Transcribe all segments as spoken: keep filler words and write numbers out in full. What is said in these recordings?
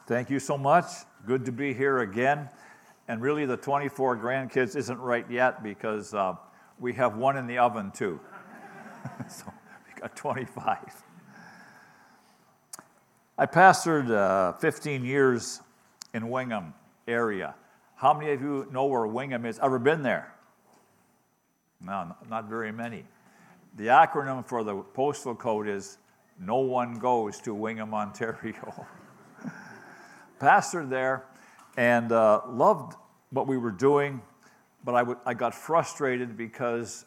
Thank you so much. Good to be here again. And really, the twenty-four grandkids isn't right yet because uh, we have one in the oven, too. So we got twenty-five. I pastored uh, fifteen years in Wingham area. How many of you know where Wingham is? Ever been there? No, not very many. The acronym for the postal code is No One Goes to Wingham, Ontario. Pastored there and uh, loved what we were doing, but I, w- I got frustrated because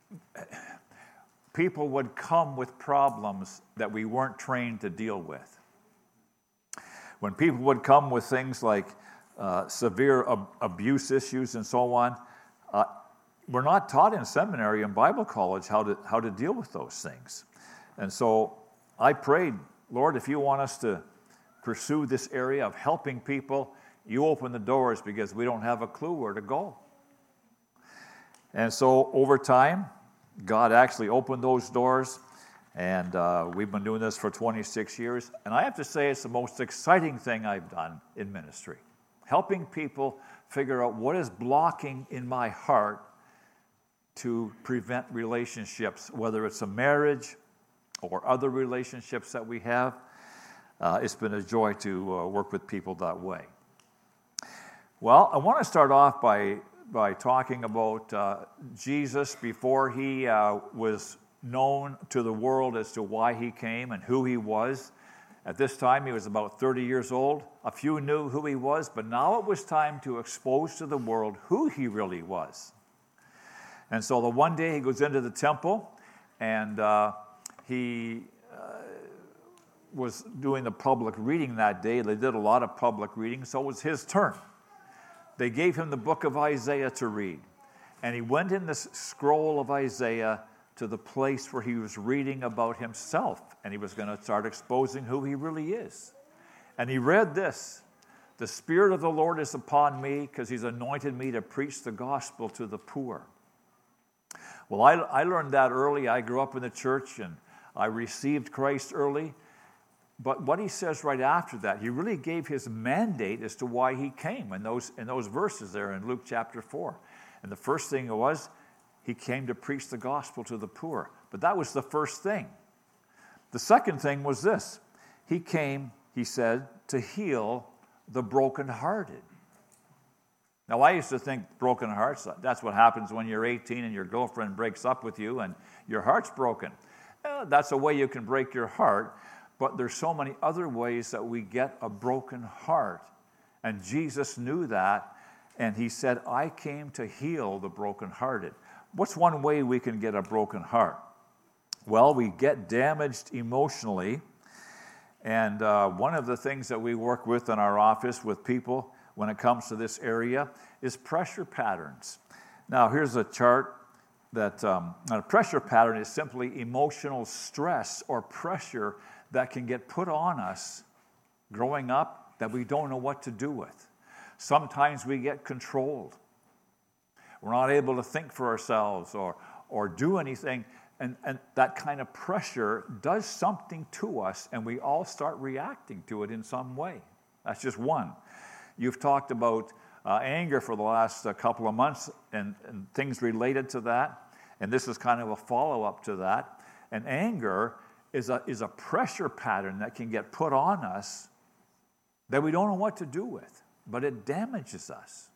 people would come with problems that we weren't trained to deal with. When people would come with things like uh, severe ab- abuse issues and so on, uh, we're not taught in seminary and Bible college how to how to deal with those things. And so I prayed, Lord, if you want us to pursue this area of helping people, you open the doors because we don't have a clue where to go. And so over time, God actually opened those doors, and uh, we've been doing this for twenty-six years. And I have to say it's the most exciting thing I've done in ministry, helping people figure out what is blocking in my heart to prevent relationships, whether it's a marriage or other relationships that we have. Uh, it's been a joy to uh, work with people that way. Well, I want to start off by by talking about uh, Jesus before he uh, was known to the world as to why he came and who he was. At this time, he was about thirty years old. A few knew who he was, but now it was time to expose to the world who he really was. And so the one day he goes into the temple, and uh, he was doing the public reading that day. They did a lot of public reading, so it was his turn. They gave him the book of Isaiah to read, and he went in this scroll of Isaiah to the place where he was reading about himself, and he was going to start exposing who he really is. And he read this: "The Spirit of the Lord is upon me because he's anointed me to preach the gospel to the poor." Well, I, I learned that early. I grew up in the church, and I received Christ early. But what he says right after that, he really gave his mandate as to why he came in those in those verses there in Luke chapter four. And the first thing was, he came to preach the gospel to the poor. But that was the first thing. The second thing was this: he came, he said, to heal the brokenhearted. Now, I used to think broken hearts, that's what happens when you're eighteen and your girlfriend breaks up with you and your heart's broken. Eh, that's a way you can break your heart. But there's so many other ways that we get a broken heart. And Jesus knew that, and he said, I came to heal the brokenhearted. What's one way we can get a broken heart? Well, we get damaged emotionally. And uh, one of the things that we work with in our office with people when it comes to this area is pressure patterns. Now, here's a chart that um, a pressure pattern is simply emotional stress or pressure that can get put on us growing up that we don't know what to do with. Sometimes we get controlled. We're not able to think for ourselves or, or do anything, and, and that kind of pressure does something to us, and we all start reacting to it in some way. That's just one. You've talked about uh, anger for the last uh, couple of months and, and things related to that, and this is kind of a follow-up to that. And anger is a, is a pressure pattern that can get put on us that we don't know what to do with, but it damages us.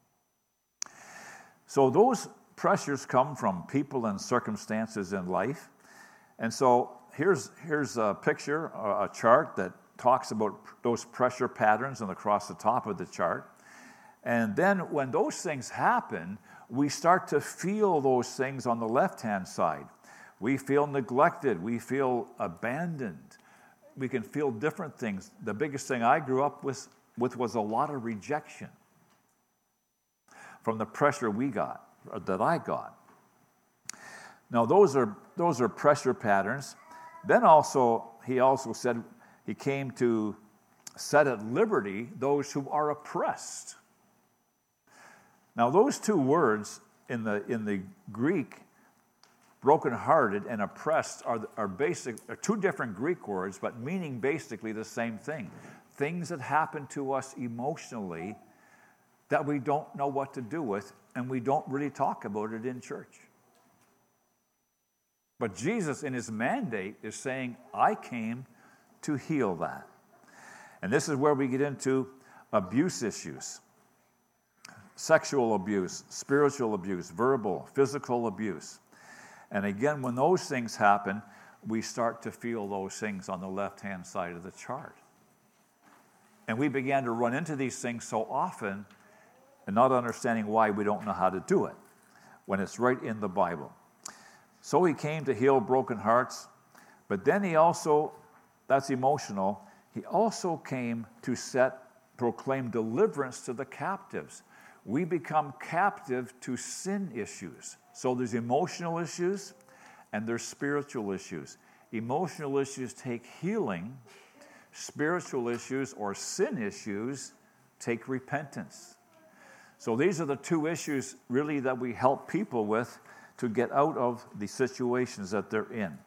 So those pressures come from people and circumstances in life. And so here's, here's a picture, a chart that talks about those pressure patterns and across the top of the chart. And then when those things happen, we start to feel those things on the left-hand side. We feel neglected. We feel abandoned. We can feel different things. The biggest thing I grew up with, with was a lot of rejection from the pressure we got, or that I got. Now, those are those are pressure patterns. Then also, he also said he came to set at liberty those who are oppressed. Now, those two words in the in the Greek, brokenhearted and oppressed, are, are basic, are two different Greek words, but meaning basically the same thing. things that happen to us emotionally that we don't know what to do with, and we don't really talk about it in church. But Jesus, in his mandate, is saying, I came to heal that. And this is where we get into abuse issues. Sexual abuse, spiritual abuse, verbal, physical abuse. And again, when those things happen, we start to feel those things on the left-hand side of the chart. And we began to run into these things so often and not understanding why we don't know how to do it when it's right in the Bible. So he came to heal broken hearts, but then he also, that's emotional, he also came to set, proclaim deliverance to the captives. We become captive to sin issues. So there's emotional issues and there's spiritual issues. Emotional issues take healing. Spiritual issues or sin issues take repentance. So these are the two issues really that we help people with to get out of the situations that they're in.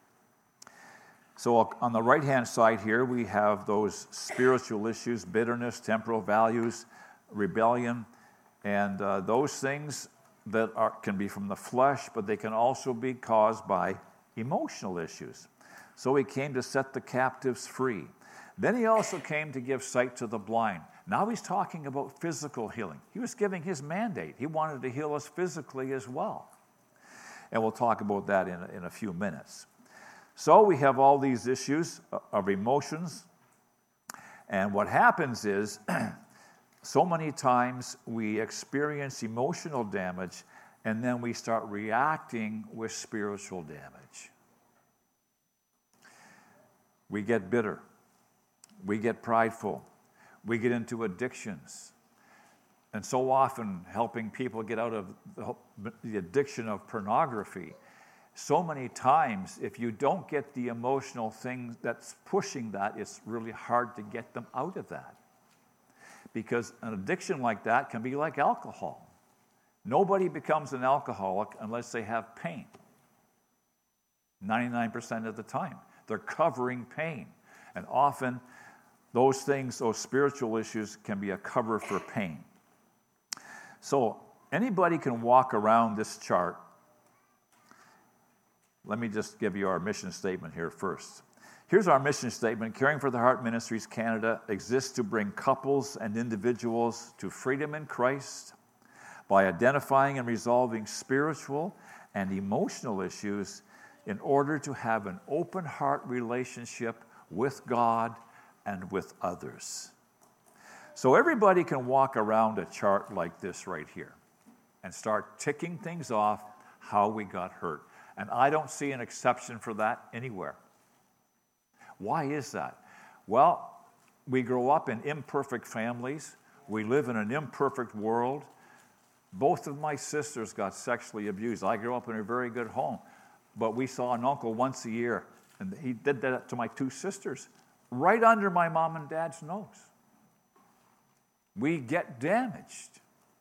So on the right-hand side here, we have those spiritual issues, bitterness, temporal values, rebellion, and uh, those things that are, can be from the flesh, but they can also be caused by emotional issues. So he came to set the captives free. Then he also came to give sight to the blind. Now he's talking about physical healing. He was giving his mandate. He wanted to heal us physically as well. And we'll talk about that in, in a few minutes. So we have all these issues of emotions. And what happens is, so many times we experience emotional damage and then we start reacting with spiritual damage. We get bitter. We get prideful. We get into addictions. And so often helping people get out of the addiction of pornography, so many times if you don't get the emotional thing that's pushing that, it's really hard to get them out of that. Because an addiction like that can be like alcohol. Nobody becomes an alcoholic unless they have pain. ninety-nine percent of the time. They're covering pain. And often those things, those spiritual issues can be a cover for pain. So anybody can walk around this chart. Let me just give you our mission statement here first. Here's our mission statement. Caring for the Heart Ministries Canada exists to bring couples and individuals to freedom in Christ by identifying and resolving spiritual and emotional issues in order to have an open heart relationship with God and with others. So everybody can walk around a chart like this right here and start ticking things off how we got hurt. And I don't see an exception for that anywhere. Why is that? Well, we grow up in imperfect families. We live in an imperfect world. Both of my sisters got sexually abused. I grew up in a very good home, but we saw an uncle once a year, and he did that to my two sisters, right under my mom and dad's nose. We get damaged.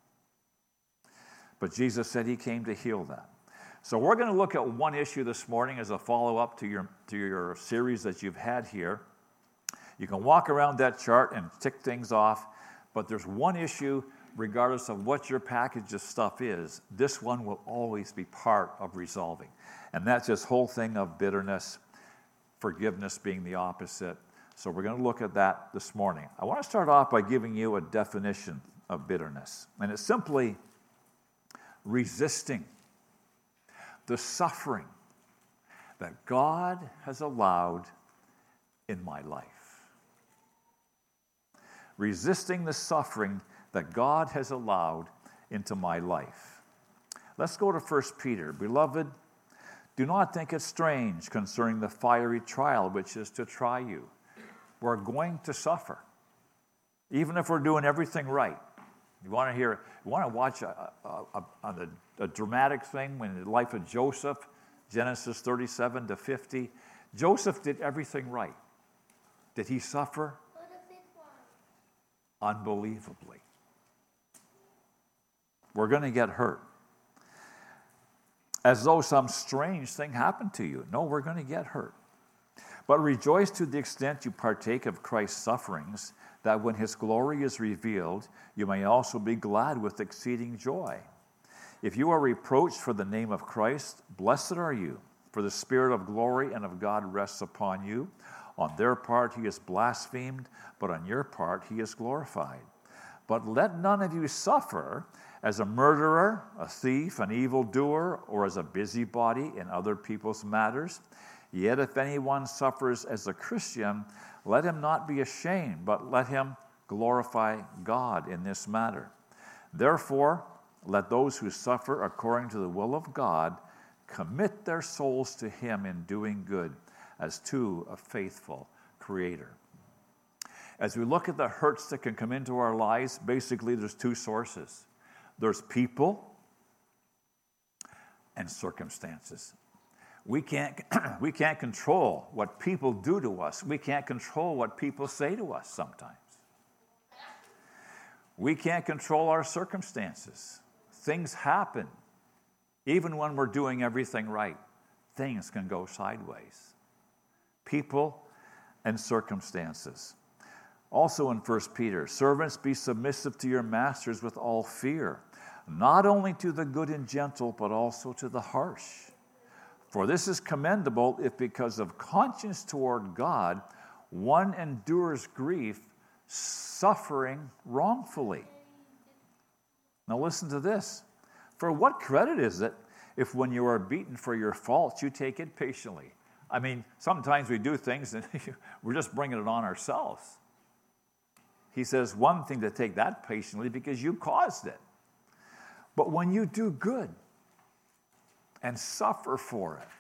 But Jesus said he came to heal that. So we're going to look at one issue this morning as a follow-up to your, to your series that you've had here. You can walk around that chart and tick things off, but there's one issue, regardless of what your package of stuff is, this one will always be part of resolving. And that's this whole thing of bitterness, forgiveness being the opposite. So we're going to look at that this morning. I want to start off by giving you a definition of bitterness. And it's simply resisting the suffering that God has allowed in my life. Resisting the suffering that God has allowed into my life. Let's go to First Peter. Beloved, do not think it strange concerning the fiery trial which is to try you. We're going to suffer, even if we're doing everything right. You want to hear, you want to watch a, a, a, a dramatic thing in the life of Joseph, Genesis thirty-seven to fifty. Joseph did everything right. Did he suffer? Unbelievably. We're going to get hurt. As though some strange thing happened to you. No, we're going to get hurt. But rejoice to the extent you partake of Christ's sufferings, that when his glory is revealed, you may also be glad with exceeding joy. If you are reproached for the name of Christ, blessed are you, for the Spirit of glory and of God rests upon you. On their part he is blasphemed, but on your part he is glorified. But let none of you suffer as a murderer, a thief, an evildoer, or as a busybody in other people's matters. Yet if anyone suffers as a Christian, let him not be ashamed, but let him glorify God in this matter. Therefore, let those who suffer according to the will of God commit their souls to him in doing good, as to a faithful Creator. As we look at the hurts that can come into our lives, basically there's two sources. There's people and circumstances. We can't, we can't control what people do to us. We can't control what people say to us sometimes. We can't control our circumstances. Things happen. Even when we're doing everything right, things can go sideways. People and circumstances. Also in First Peter, servants, be submissive to your masters with all fear, not only to the good and gentle, but also to the harsh. For this is commendable if because of conscience toward God, one endures grief, suffering wrongfully. Now listen to this. For what credit is it if when you are beaten for your faults, you take it patiently? I mean, sometimes we do things and we're just bringing it on ourselves. He says, one thing to take that patiently because you caused it. But when you do good and suffer for it,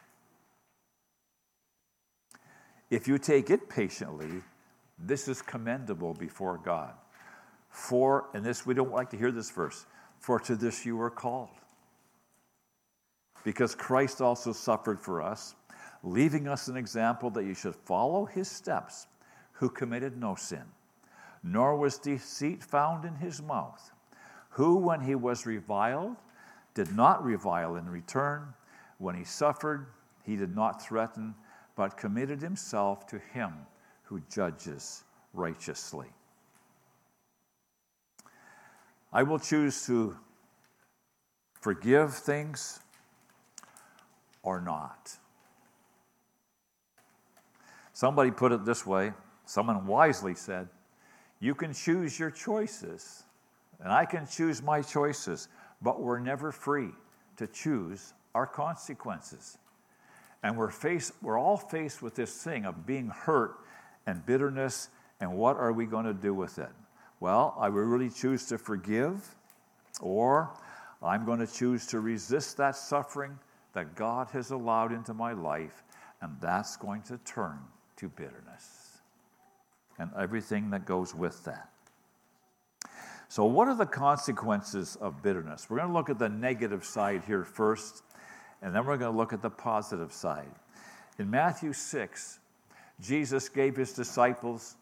if you take it patiently, this is commendable before God. For, and this, we don't like to hear this verse, for to this you were called. Because Christ also suffered for us, leaving us an example that you should follow his steps, who committed no sin, nor was deceit found in his mouth, who, when he was reviled, did not revile in return. When he suffered, he did not threaten, but committed himself to him who judges righteously. I will choose to forgive things or not. Somebody put it this way, someone wisely said, you can choose your choices, and I can choose my choices, but we're never free to choose our consequences. And we're faced, we're all faced with this thing of being hurt and bitterness, and what are we going to do with it? Well, I will really choose to forgive, or I'm going to choose to resist that suffering that God has allowed into my life, and that's going to turn to bitterness and everything that goes with that. So what are the consequences of bitterness? We're going to look at the negative side here first, and then we're going to look at the positive side. In Matthew six, Jesus gave his disciples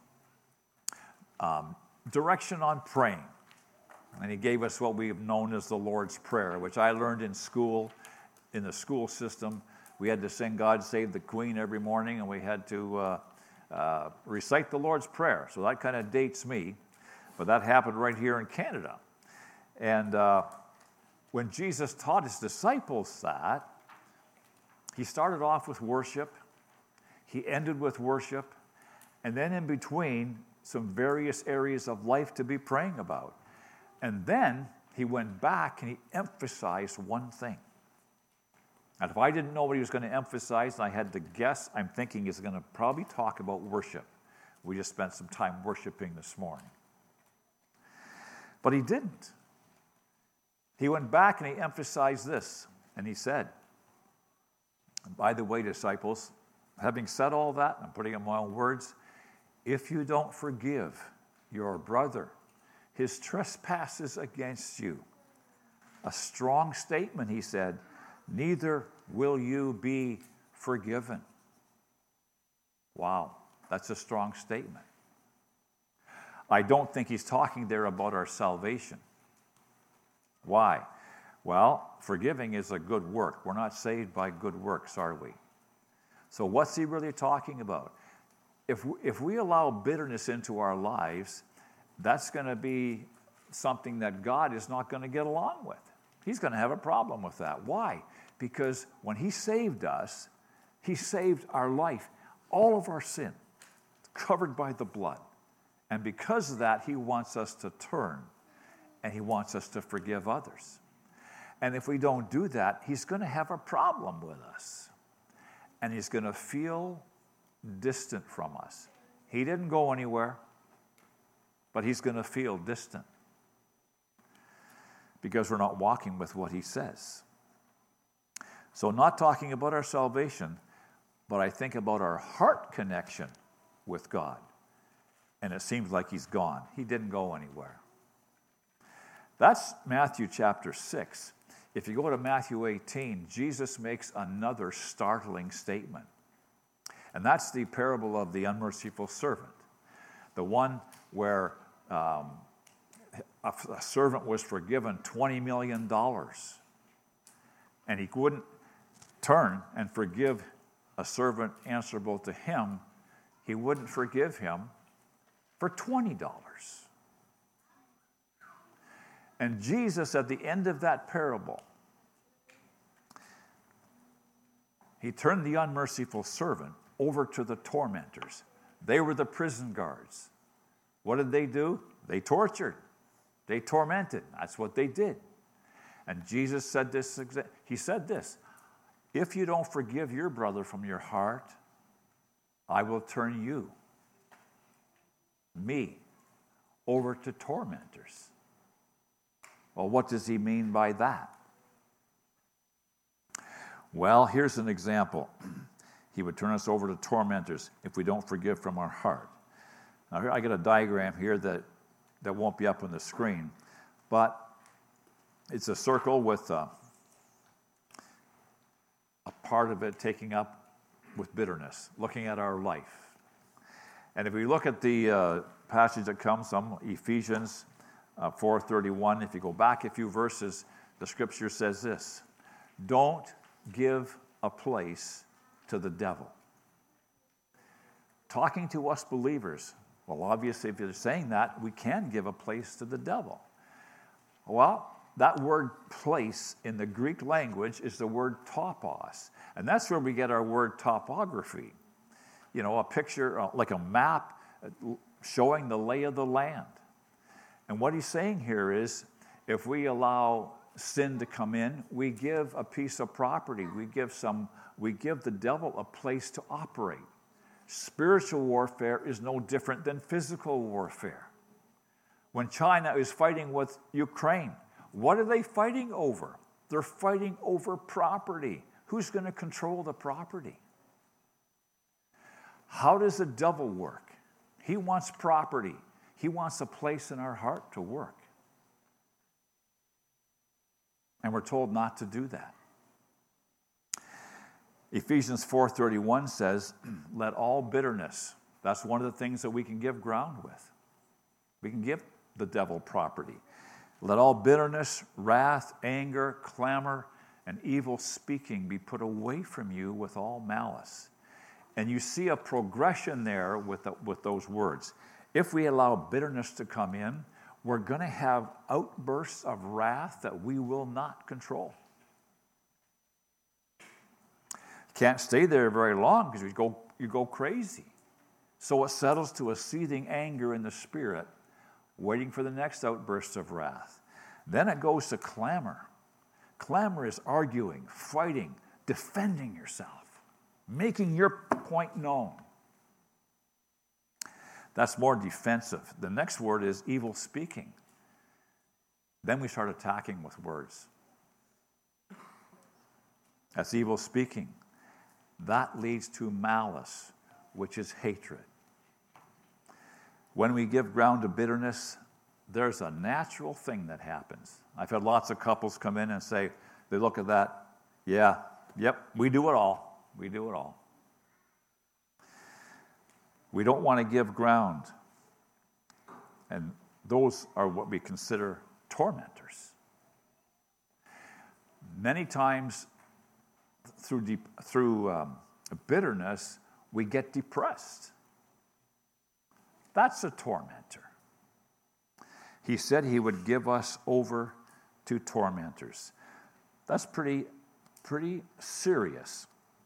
um, direction on praying. And he gave us what we've known as the Lord's Prayer, which I learned in school, in the school system. We had to sing God Save the Queen every morning, and we had to uh, uh, recite the Lord's Prayer. So that kind of dates me. But that happened right here in Canada. And uh, when Jesus taught his disciples that, he started off with worship. He ended with worship. And then in between, some various areas of life to be praying about. And then he went back and he emphasized one thing. And if I didn't know what he was going to emphasize, and I had to guess, I'm thinking he's going to probably talk about worship. We just spent some time worshiping this morning. But he didn't. He went back and he emphasized this, and he said, and by the way, disciples, having said all that, I'm putting in my own words, if you don't forgive your brother his trespasses against you, a strong statement, he said, neither will you be forgiven. Wow, that's a strong statement. I don't think he's talking there about our salvation. Why? Well, forgiving is a good work. We're not saved by good works, are we? So what's he really talking about? If we, if we allow bitterness into our lives, that's going to be something that God is not going to get along with. He's going to have a problem with that. Why? Because when he saved us, he saved our life, all of our sin, covered by the blood. And because of that, he wants us to turn, and he wants us to forgive others. And if we don't do that, he's going to have a problem with us. And he's going to feel distant from us. He didn't go anywhere, but he's going to feel distant because we're not walking with what he says. So not talking about our salvation, but I think about our heart connection with God. And it seems like he's gone. He didn't go anywhere. That's Matthew chapter six. If you go to Matthew eighteen, Jesus makes another startling statement. And that's the parable of the unmerciful servant. The one where um, a, a servant was forgiven twenty million dollars. And he wouldn't turn and forgive a servant answerable to him. He wouldn't forgive him for twenty dollars. And Jesus, at the end of that parable, he turned the unmerciful servant over to the tormentors. They were the prison guards. What did they do? They tortured. They tormented. That's what they did. And Jesus said this, he said this, if you don't forgive your brother from your heart, I will turn you, me, over to tormentors. Well, what does he mean by that? Well, here's an example. He would turn us over to tormentors if we don't forgive from our heart. Now, here I got a diagram here that, that won't be up on the screen, but it's a circle with a, a part of it taking up with bitterness, looking at our life. And if we look at the uh, passage that comes from Ephesians uh, four thirty-one, if you go back a few verses, the scripture says this, don't give a place to the devil. Talking to us believers, well, obviously, if you're saying that, we can give a place to the devil. Well, that word place in the Greek language is the word topos, and that's where we get our word topography. You know, a picture, uh, like a map showing the lay of the land. And what he's saying here is, if we allow sin to come in, we give a piece of property, we give some, we give the devil a place to operate. Spiritual warfare is no different than physical warfare. When China is fighting with Ukraine, what are they fighting over? They're fighting over property. Who's going to control the property? How does the devil work? He wants property. He wants a place in our heart to work. And we're told not to do that. Ephesians four thirty-one says, let all bitterness, that's one of the things that we can give ground with. We can give the devil property. Let all bitterness, wrath, anger, clamor, and evil speaking be put away from you with all malice. And you see a progression there with, the, with those words. If we allow bitterness to come in, we're going to have outbursts of wrath that we will not control. Can't stay there very long because you go, you go crazy. So it settles to a seething anger in the spirit, waiting for the next outburst of wrath. Then it goes to clamor. Clamor is arguing, fighting, defending yourself, making your point known. That's more defensive. The next word is evil speaking. Then we start attacking with words. That's evil speaking. That leads to malice, which is hatred. When we give ground to bitterness, there's a natural thing that happens. I've had lots of couples come in and say, they look at that, yeah, yep, we do it all. We do it all. We don't want to give ground. And those are what we consider tormentors. Many times through, deep, through um, bitterness, we get depressed. That's a tormentor. He said he would give us over to tormentors. That's pretty, pretty serious.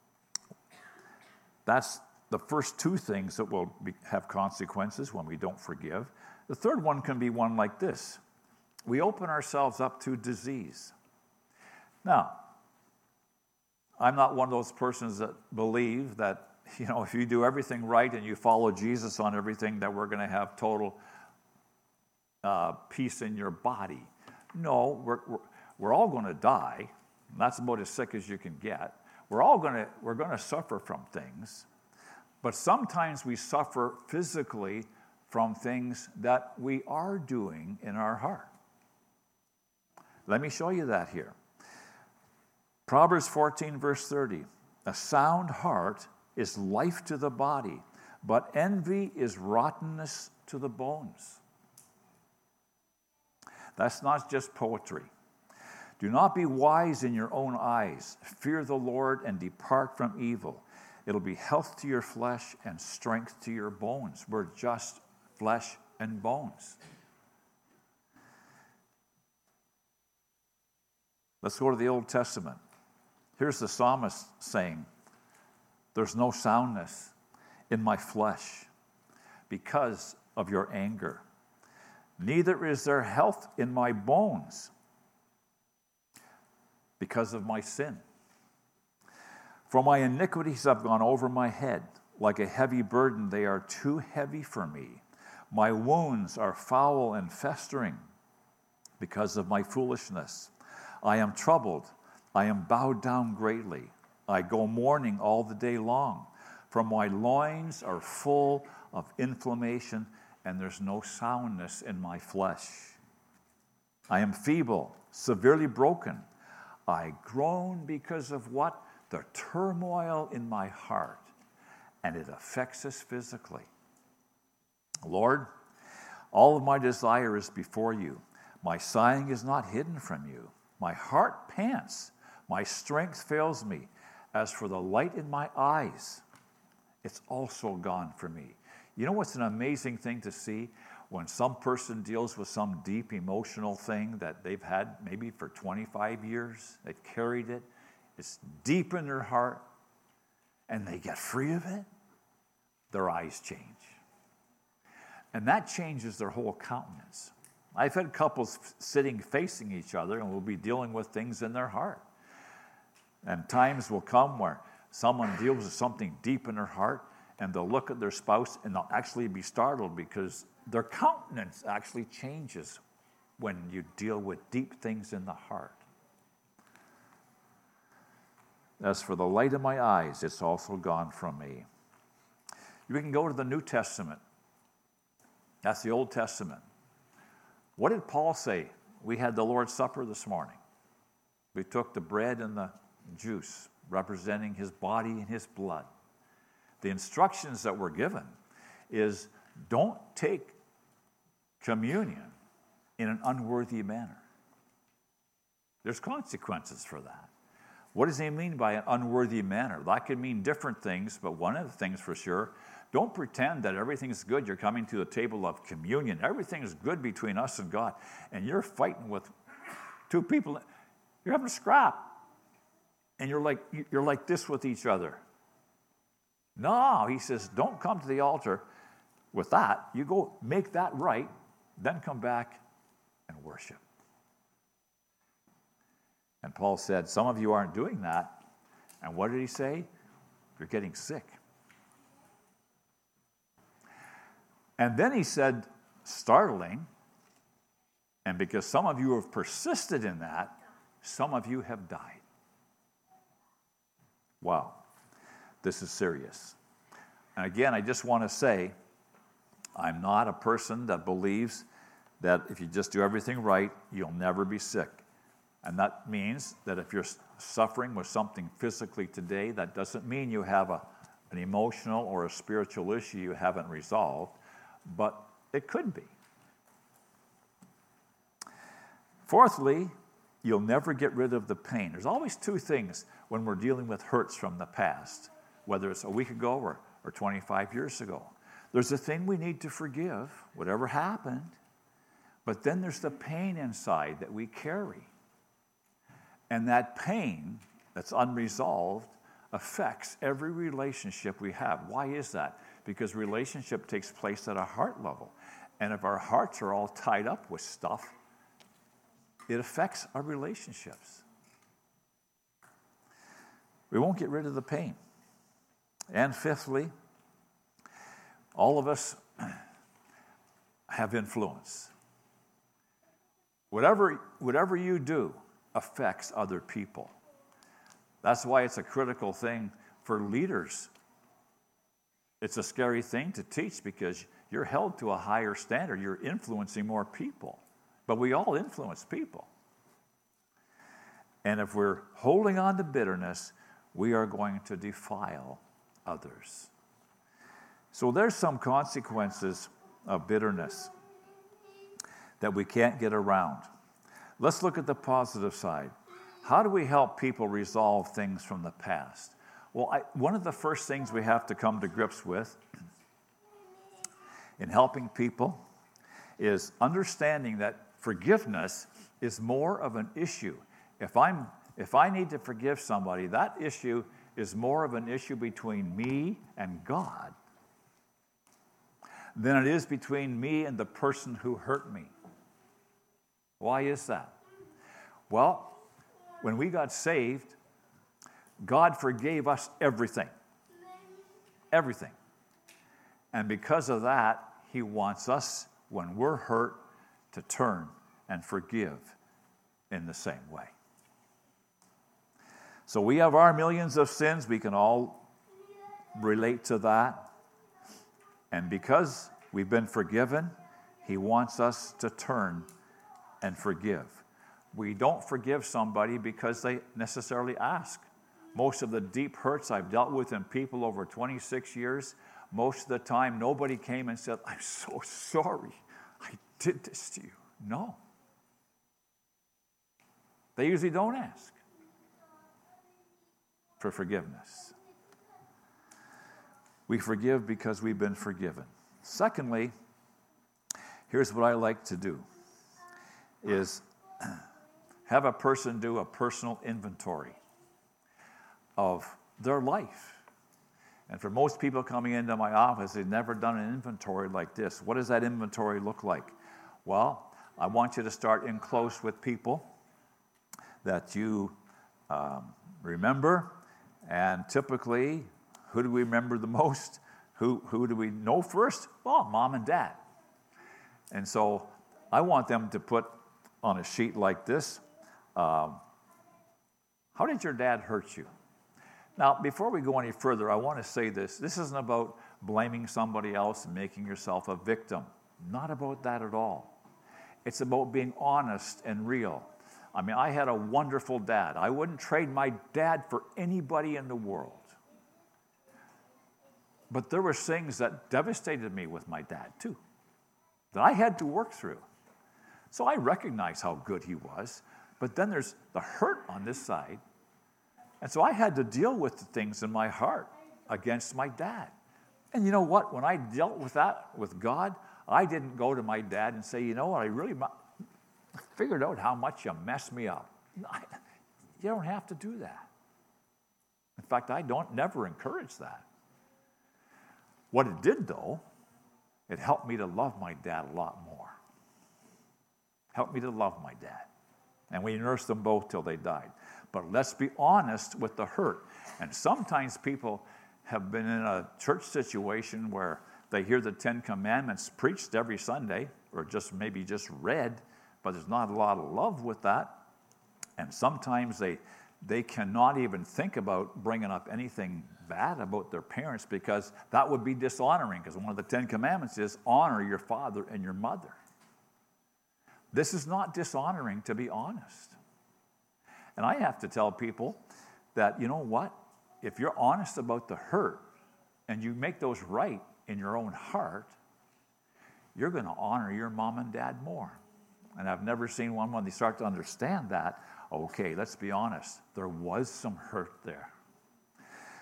That's the first two things that will be, have consequences when we don't forgive. The third one can be one like this. We open ourselves up to disease. Now, I'm not one of those persons that believe that, you know, if you do everything right and you follow Jesus on everything, that we're going to have total uh, peace in your body. No, we're, we're, we're all going to die. That's about as sick as you can get. We're all going to, we're going to suffer from things. But sometimes we suffer physically from things that we are doing in our heart. Let me show you that here. Proverbs fourteen, verse thirty. A sound heart is life to the body, but envy is rottenness to the bones. That's not just poetry. Do not be wise in your own eyes. Fear the Lord and depart from evil. It'll be health to your flesh and strength to your bones. We're just flesh and bones. Let's go to the Old Testament. Here's the psalmist saying, there's no soundness in my flesh because of your anger. Neither is there health in my bones because of my sin. For my iniquities have gone over my head. Like a heavy burden, they are too heavy for me. My wounds are foul and festering because of my foolishness. I am troubled. I am bowed down greatly. I go mourning all the day long. For my loins are full of inflammation, and there's no soundness in my flesh. I am feeble, severely broken. I groan because of what? The turmoil in my heart, and it affects us physically. Lord, all of my desire is before you. My sighing is not hidden from you. My heart pants. My strength fails me. As for the light in my eyes, it's also gone from me. You know what's an amazing thing to see? When some person deals with some deep emotional thing that they've had maybe for twenty-five years, they've carried it, it's deep in their heart, and they get free of it, their eyes change. And that changes their whole countenance. I've had couples sitting facing each other, and we'll be dealing with things in their heart. And times will come where someone deals with something deep in their heart, and they'll look at their spouse, and they'll actually be startled because their countenance actually changes when you deal with deep things in the heart. As for the light of my eyes, it's also gone from me. We can go to the New Testament. That's the Old Testament. What did Paul say? We had the Lord's Supper this morning. We took the bread and the juice, representing his body and his blood. The instructions that were given is don't take communion in an unworthy manner. There's consequences for that. What does he mean by an unworthy manner? That could mean different things, but one of the things for sure, don't pretend that everything's good. You're coming to the table of communion. Everything's good between us and God, and you're fighting with two people. You're having a scrap, and you're like you're like this with each other. No, he says, don't come to the altar with that. You go make that right, then come back and worship. And Paul said, some of you aren't doing that. And what did he say? You're getting sick. And then he said, startling, and because some of you have persisted in that, some of you have died. Wow, this is serious. And again, I just want to say, I'm not a person that believes that if you just do everything right, you'll never be sick. And that means that if you're suffering with something physically today, that doesn't mean you have a, an emotional or a spiritual issue you haven't resolved, but it could be. Fourthly, you'll never get rid of the pain. There's always two things when we're dealing with hurts from the past. whether it's a week ago or, or twenty-five years ago. There's a thing we need to forgive, whatever happened, but then there's the pain inside that we carry. And that pain that's unresolved affects every relationship we have. Why is that? Because relationship takes place at a heart level. And if our hearts are all tied up with stuff, it affects our relationships. We won't get rid of the pain. And fifthly, all of us have influence. Whatever, whatever you do affects other people. That's why it's a critical thing for leaders. It's a scary thing to teach because you're held to a higher standard. You're influencing more people. But we all influence people. And if we're holding on to bitterness, we are going to defile others. So there's some consequences of bitterness that we can't get around. Let's look at the positive side. How do we help people resolve things from the past? Well, I, one of the first things we have to come to grips with in helping people is understanding that forgiveness is more of an issue. If I'm, if I need to forgive somebody, that issue is more of an issue between me and God than it is between me and the person who hurt me. Why is that? Well, when we got saved, God forgave us everything. Everything. And because of that, He wants us, when we're hurt, to turn and forgive in the same way. So we have our millions of sins. We can all relate to that. And because we've been forgiven, He wants us to turn and forgive. We don't forgive somebody because they necessarily ask. Most of the deep hurts I've dealt with in people over twenty-six years, most of the time nobody came and said, I'm so sorry I did this to you. No. They usually don't ask for forgiveness. We forgive because we've been forgiven. Secondly, here's what I like to do, is have a person do a personal inventory of their life. And for most people coming into my office, they've never done an inventory like this. What does that inventory look like? Well, I want you to start in close with people that you um, remember. And typically, who do we remember the most? Who, who do we know first? Well, mom and dad. And so I want them to put on a sheet like this, um, how did your dad hurt you? Now, before we go any further, I want to say this. This isn't about blaming somebody else and making yourself a victim. Not about that at all. It's about being honest and real. I mean, I had a wonderful dad. I wouldn't trade my dad for anybody in the world. But there were things that devastated me with my dad, too, that I had to work through. So I recognize how good he was, but then there's the hurt on this side. And so I had to deal with the things in my heart against my dad. And you know what? When I dealt with that with God, I didn't go to my dad and say, you know what, I really figured out how much you messed me up. You don't have to do that. In fact, I don't never encourage that. What it did, though, it helped me to love my dad a lot more. Helped me to love my dad. And we nursed them both till they died. But let's be honest with the hurt. And sometimes people have been in a church situation where they hear the Ten Commandments preached every Sunday, or just maybe just read, but there's not a lot of love with that. And sometimes they they cannot even think about bringing up anything bad about their parents because that would be dishonoring, because one of the Ten Commandments is honor your father and your mother. This is not dishonoring, to be honest. And I have to tell people that, you know what? If you're honest about the hurt and you make those right in your own heart, you're going to honor your mom and dad more. And I've never seen one when they start to understand that. Okay, let's be honest. There was some hurt there.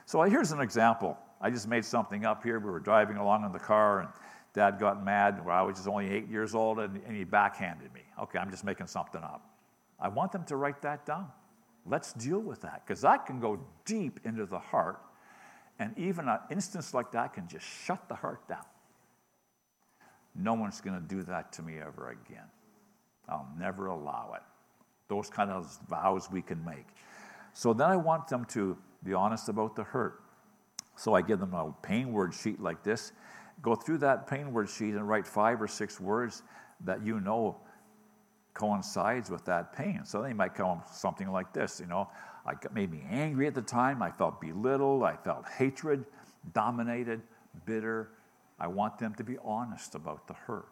So here's an example. I just made something up here. We were driving along in the car, and Dad got mad. Well, I was just only eight years old, and, and he backhanded me. Okay, I'm just making something up. I want them to write that down. Let's deal with that, because that can go deep into the heart, and even an instance like that can just shut the heart down. No one's going to do that to me ever again. I'll never allow it. Those kind of vows we can make. So then I want them to be honest about the hurt. So I give them a pain word sheet like this. Go through that pain word sheet and write five or six words that you know coincides with that pain. So they might come up with something like this, you know, I got, made me angry at the time, I felt belittled, I felt hatred, dominated, bitter. I want them to be honest about the hurt.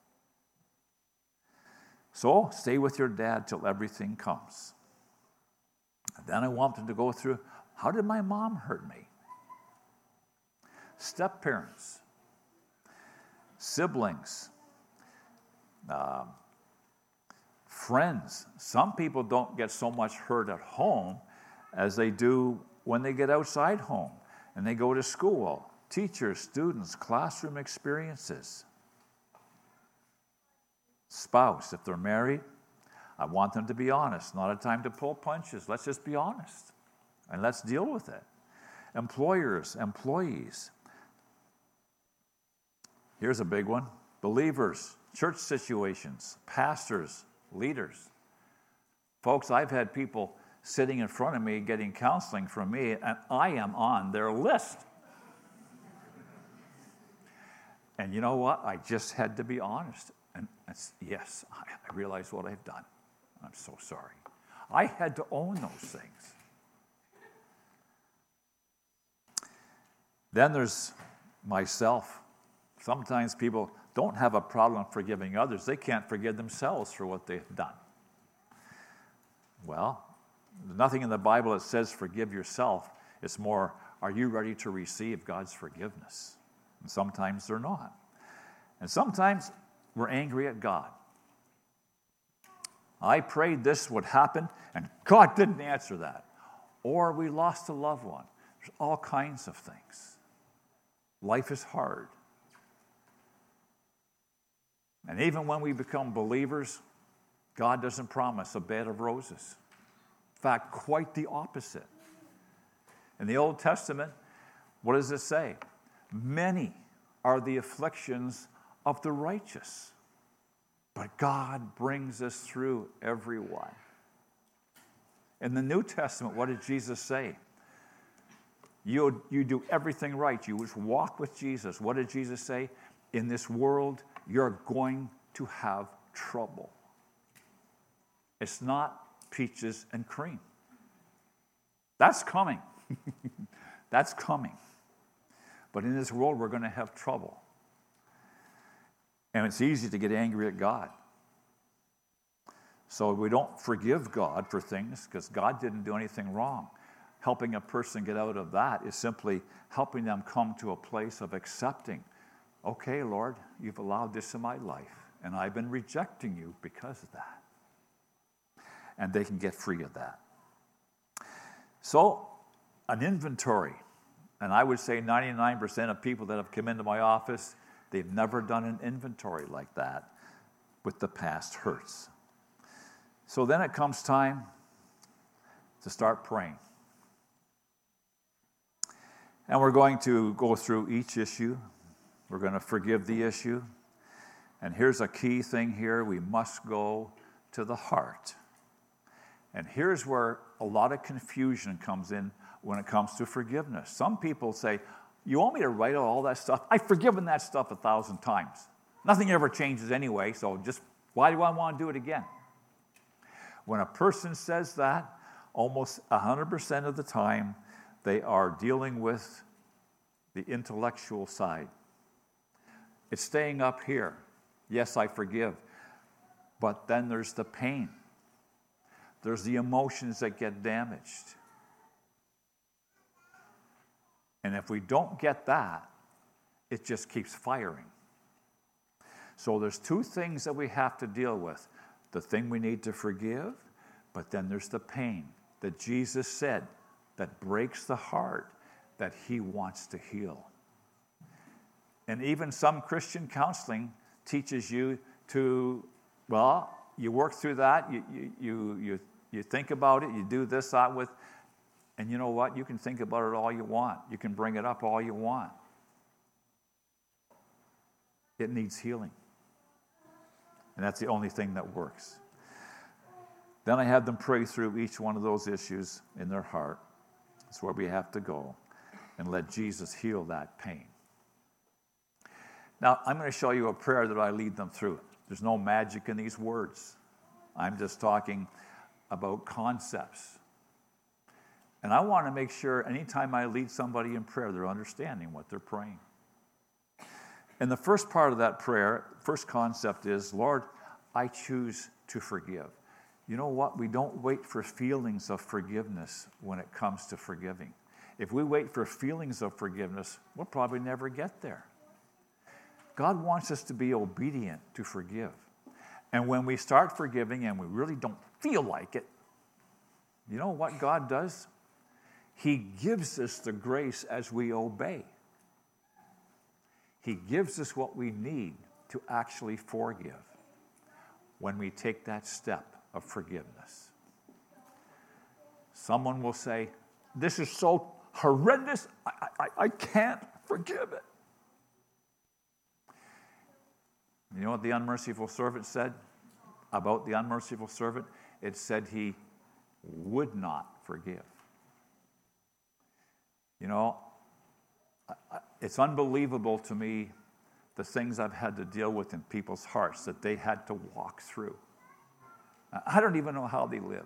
So stay with your dad till everything comes. And then I want them to go through, how did my mom hurt me? Step-parents, siblings, um, friends. Some people don't get so much hurt at home as they do when they get outside home and they go to school. Teachers, students, classroom experiences. Spouse, if they're married, I want them to be honest. Not a time to pull punches. Let's just be honest and let's deal with it. Employers, employees. Here's a big one. Believers, church situations, pastors, leaders. Folks, I've had people sitting in front of me getting counseling from me, and I am on their list. And you know what? I just had to be honest. And it's, yes, I, I realize what I've done. I'm so sorry. I had to own those things. Then there's myself. Sometimes people don't have a problem forgiving others. They can't forgive themselves for what they've done. Well, there's nothing in the Bible that says forgive yourself. It's more, are you ready to receive God's forgiveness? And sometimes they're not. And sometimes we're angry at God. I prayed this would happen, and God didn't answer that. Or we lost a loved one. There's all kinds of things. Life is hard. And even when we become believers, God doesn't promise a bed of roses. In fact, quite the opposite. In the Old Testament, what does it say? Many are the afflictions of the righteous, but God brings us through every one. In the New Testament, what did Jesus say? You, you do everything right. You just walk with Jesus. What did Jesus say? In this world, you're going to have trouble. It's not peaches and cream. That's coming. That's coming. But in this world, we're going to have trouble. And it's easy to get angry at God. So we don't forgive God for things because God didn't do anything wrong. Helping a person get out of that is simply helping them come to a place of accepting, okay, Lord, you've allowed this in my life, and I've been rejecting you because of that. And they can get free of that. So, an inventory. And I would say ninety-nine percent of people that have come into my office, they've never done an inventory like that with the past hurts. So then it comes time to start praying. And we're going to go through each issue. We're going to forgive the issue. And here's a key thing here. We must go to the heart. And here's where a lot of confusion comes in when it comes to forgiveness. Some people say, you want me to write out all that stuff? I've forgiven that stuff a thousand times. Nothing ever changes anyway, so just why do I want to do it again? When a person says that, almost one hundred percent of the time, they are dealing with the intellectual side. It's staying up here. Yes, I forgive. But then there's the pain. There's the emotions that get damaged. And if we don't get that, it just keeps firing. So there's two things that we have to deal with. The thing we need to forgive, but then there's the pain that Jesus said that breaks the heart, that he wants to heal. And even some Christian counseling teaches you to, well, you work through that, you, you, you, you, you think about it, you do this, that with, and you know what? You can think about it all you want. You can bring it up all you want. It needs healing. And that's the only thing that works. Then I had them pray through each one of those issues in their heart. That's where we have to go. And let Jesus heal that pain. Now, I'm going to show you a prayer that I lead them through. There's no magic in these words. I'm just talking about concepts. And I want to make sure anytime I lead somebody in prayer, they're understanding what they're praying. And the first part of that prayer, first concept is, Lord, I choose to forgive. You know what? We don't wait for feelings of forgiveness when it comes to forgiving. If we wait for feelings of forgiveness, we'll probably never get there. God wants us to be obedient to forgive. And when we start forgiving and we really don't feel like it, you know what God does? He gives us the grace as we obey. He gives us what we need to actually forgive when we take that step of forgiveness. Someone will say, this is so horrendous, I, I, I can't forgive it. You know what the unmerciful servant said about the unmerciful servant? It said he would not forgive. You know, it's unbelievable to me the things I've had to deal with in people's hearts that they had to walk through. I don't even know how they lived.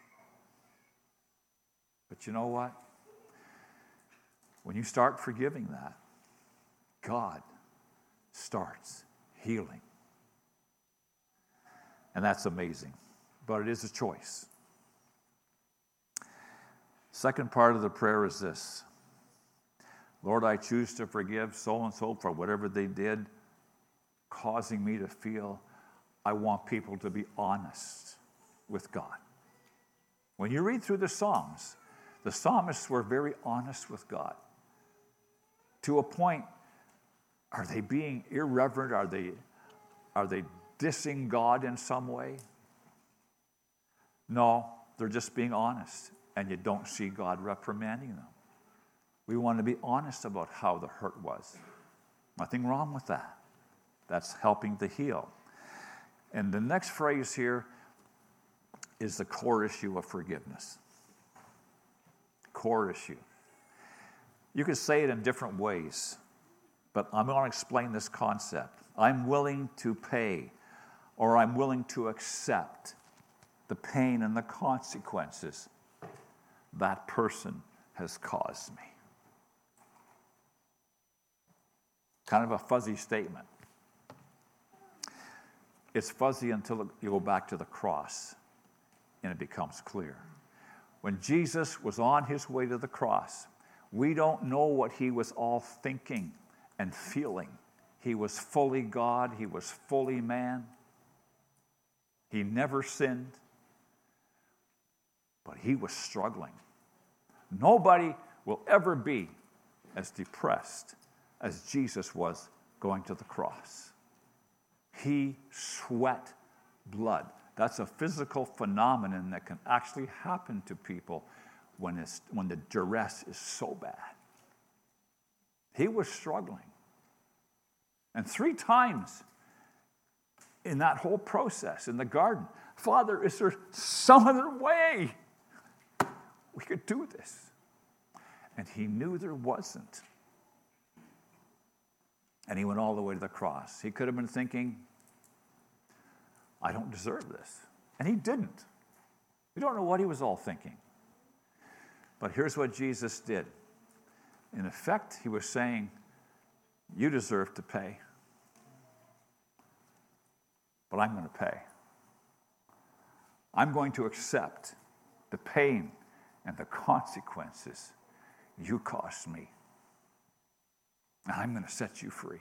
But you know what? When you start forgiving that, God starts healing. And that's amazing. But it is a choice. Second part of the prayer is this. Lord, I choose to forgive so-and-so for whatever they did, causing me to feel I want people to be honest with God. When you read through the Psalms, the psalmists were very honest with God. To a point, are they being irreverent? Are they, are they dissing God in some way? No, they're just being honest, and you don't see God reprimanding them. We want to be honest about how the hurt was. Nothing wrong with that. That's helping to heal. And the next phrase here is the core issue of forgiveness. Core issue. You could say it in different ways, but I'm going to explain this concept. I'm willing to pay, or I'm willing to accept the pain and the consequences that person has caused me. Kind of a fuzzy statement. It's fuzzy until you go back to the cross and it becomes clear. When Jesus was on his way to the cross, we don't know what he was all thinking and feeling. He was fully God. He was fully man. He never sinned. But he was struggling. Nobody will ever be as depressed as Jesus was going to the cross. He sweat blood. That's a physical phenomenon that can actually happen to people when, it's, when the duress is so bad. He was struggling. And three times in that whole process in the garden, Father, is there some other way we could do this? And he knew there wasn't. And he went all the way to the cross. He could have been thinking, I don't deserve this. And he didn't. We don't know what he was all thinking. But here's what Jesus did. In effect, he was saying, you deserve to pay. But I'm going to pay. I'm going to accept the pain and the consequences you caused me. And I'm going to set you free.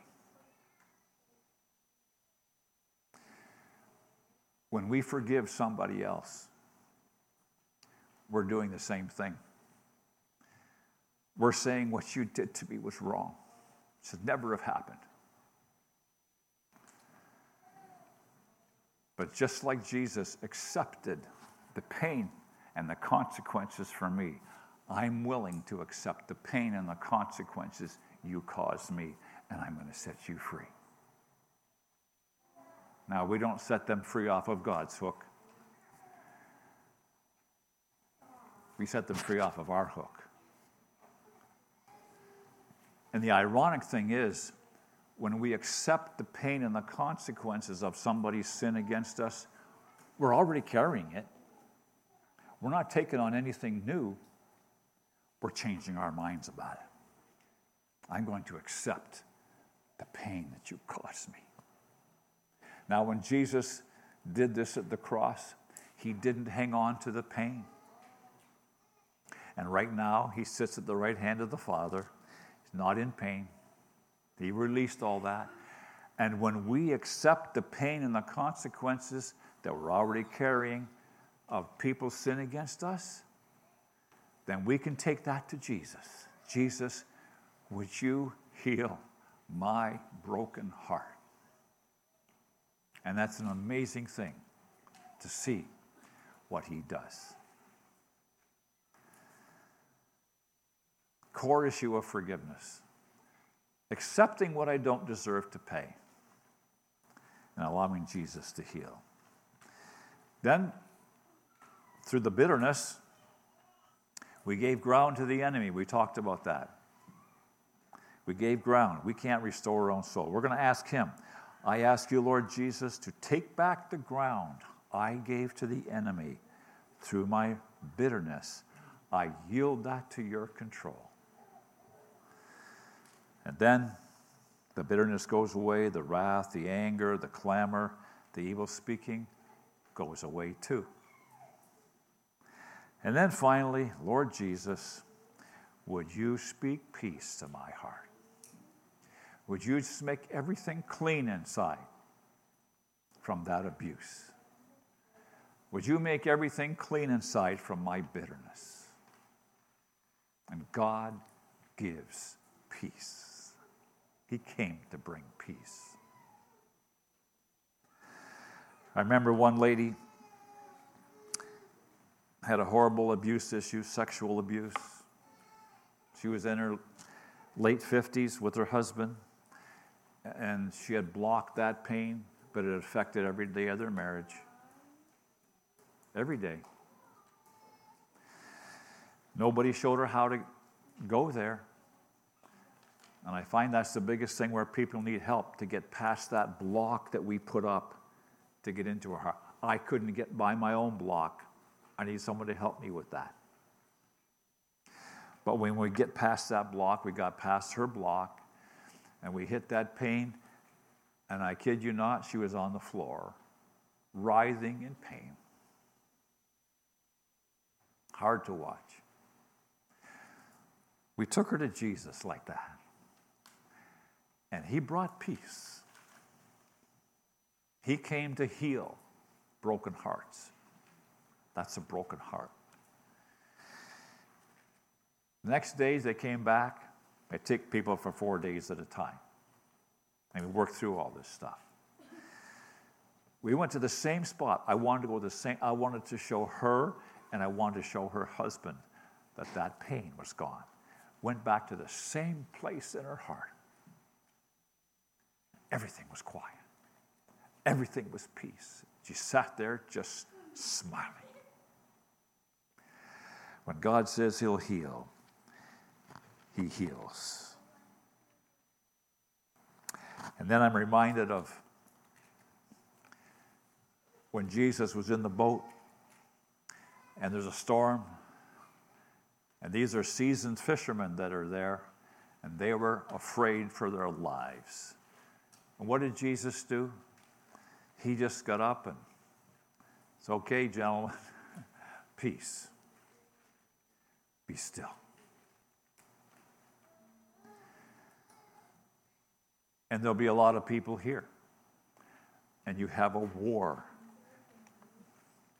When we forgive somebody else, we're doing the same thing. we're saying what you did to me was wrong. It should never have happened. But just like Jesus accepted the pain and the consequences for me, I'm willing to accept the pain and the consequences you caused me, and I'm going to set you free. Now, we don't set them free off of God's hook. We set them free off of our hook. And the ironic thing is, when we accept the pain and the consequences of somebody's sin against us, we're already carrying it. We're not taking on anything new. We're changing our minds about it. I'm going to accept the pain that you caused me. Now, when Jesus did this at the cross, he didn't hang on to the pain. And right now, he sits at the right hand of the Father. He's not in pain. He released all that. And when we accept the pain and the consequences that we're already carrying of people's sin against us, then we can take that to Jesus. Jesus, would you heal my broken heart? And that's an amazing thing to see what he does. Core issue of forgiveness. Accepting what I don't deserve to pay and allowing Jesus to heal. Then, through the bitterness, we gave ground to the enemy. We talked about that. We gave ground. We can't restore our own soul. We're going to ask him. I ask you, Lord Jesus, to take back the ground I gave to the enemy through my bitterness. I yield that to your control. And then the bitterness goes away, the wrath, the anger, the clamor, the evil speaking goes away too. And then finally, Lord Jesus, would you speak peace to my heart? Would you just make everything clean inside from that abuse? Would you make everything clean inside from my bitterness? And God gives peace. He came to bring peace. I remember one lady had a horrible abuse issue, sexual abuse. She was in her late fifties with her husband, and she had blocked that pain, but it affected every day of their marriage. Every day. Nobody showed her how to go there. And I find that's the biggest thing where people need help to get past that block that we put up to get into our heart. I couldn't get by my own block. I need someone to help me with that. But when we get past that block, we got past her block, and we hit that pain, and I kid you not, she was on the floor, writhing in pain. Hard to watch. We took her to Jesus like that. And he brought peace. He came to heal broken hearts. That's a broken heart. The next days they came back. I take people for four days at a time. And we worked through all this stuff. We went to the same spot. I wanted to go to the same, I wanted to show her, and I wanted to show her husband that that pain was gone. Went back to the same place in her heart. Everything was quiet. Everything was peace. She sat there just smiling. When God says he'll heal, he heals. And then I'm reminded of when Jesus was in the boat and there's a storm, and these are seasoned fishermen that are there, and they were afraid for their lives. And what did Jesus do? He just got up and, it's okay, gentlemen, peace. Be still. And there'll be a lot of people here. And you have a war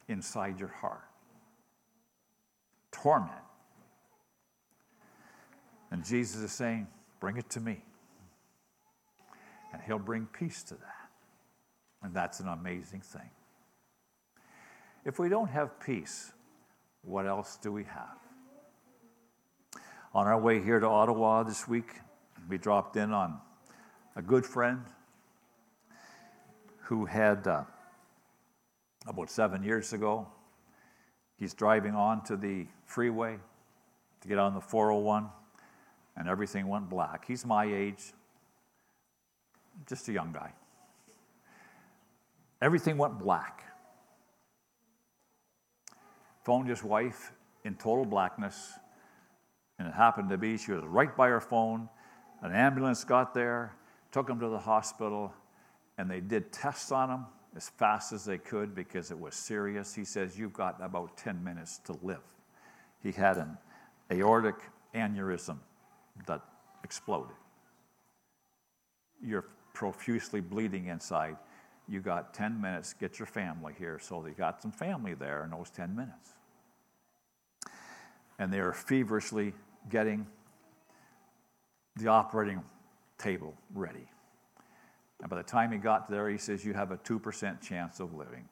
inside your heart. Torment. And Jesus is saying, bring it to me. And he'll bring peace to that. And that's an amazing thing. If we don't have peace, what else do we have? On our way here to Ottawa this week, we dropped in on a good friend who had, uh, about seven years ago, he's driving on to the freeway to get on the four oh one, and everything went black. He's my age, just a young guy. Everything went black. Phoned his wife in total blackness, and it happened to be she was right by her phone. An ambulance got there, took him to the hospital, and they did tests on him as fast as they could because it was serious. He says, you've got about ten minutes to live. He had an aortic aneurysm that exploded. You're profusely bleeding inside. You got ten minutes, get your family here. So they got some family there in those ten minutes. And they are feverishly getting the operating table ready. And by the time he got there, he says, you have a two percent chance of living.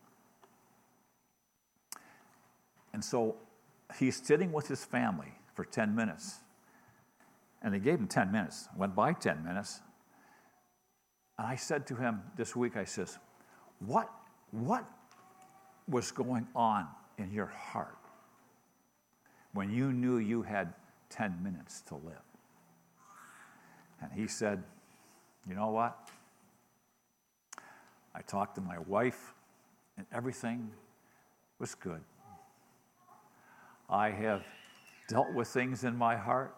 And so he's sitting with his family for ten minutes. And they gave him ten minutes. Went by ten minutes. And I said to him this week, I says, what, what was going on in your heart when you knew you had ten minutes to live? And he said, you know what? I talked to my wife, and everything was good. I have dealt with things in my heart.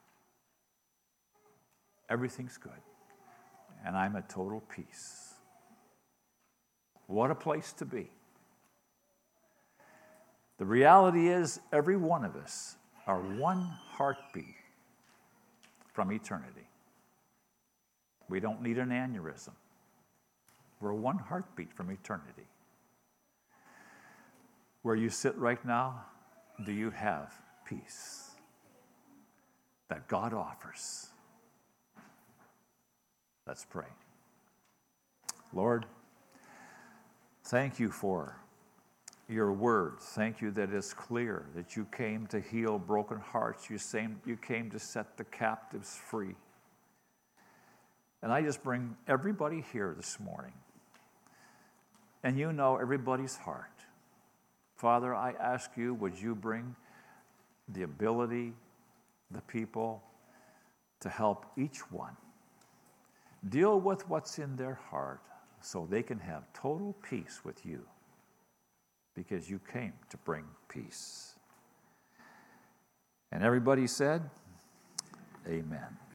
Everything's good. And I'm at total peace. What a place to be. The reality is, every one of us are one heartbeat from eternity. We don't need an aneurysm. We're one heartbeat from eternity. Where you sit right now, do you have peace that God offers? Let's pray. Lord, thank you for your word. Thank you that it's clear that you came to heal broken hearts. You came to set the captives free. And I just bring everybody here this morning. And you know everybody's heart. Father, I ask you, would you bring the ability, the people, to help each one deal with what's in their heart so they can have total peace with you, because you came to bring peace. And everybody said, amen.